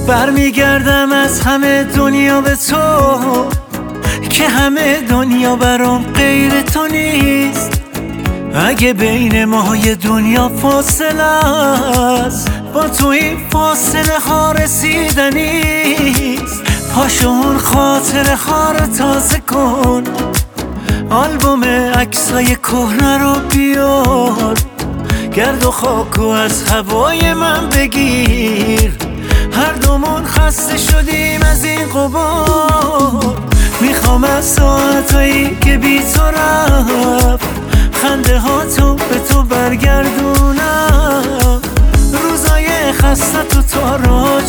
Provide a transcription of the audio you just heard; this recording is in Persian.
برمیگردم از همه دنیا به تو که همه دنیا برام غیر تو نیست. اگه بین ما یه دنیا فاصله است، با تو این فاصله ها رسیدنیست. پاشو اون خاطره ها رو تازه کن، آلبوم عکسای کهنه رو بیار، گرد و خاکو از هوای من بگیر. هر دومون خسته شدیم از این غبار، میخوام از ساعتایی که بی تو رفت خنده ها تو به تو برگردونم. روزای خسته تو تا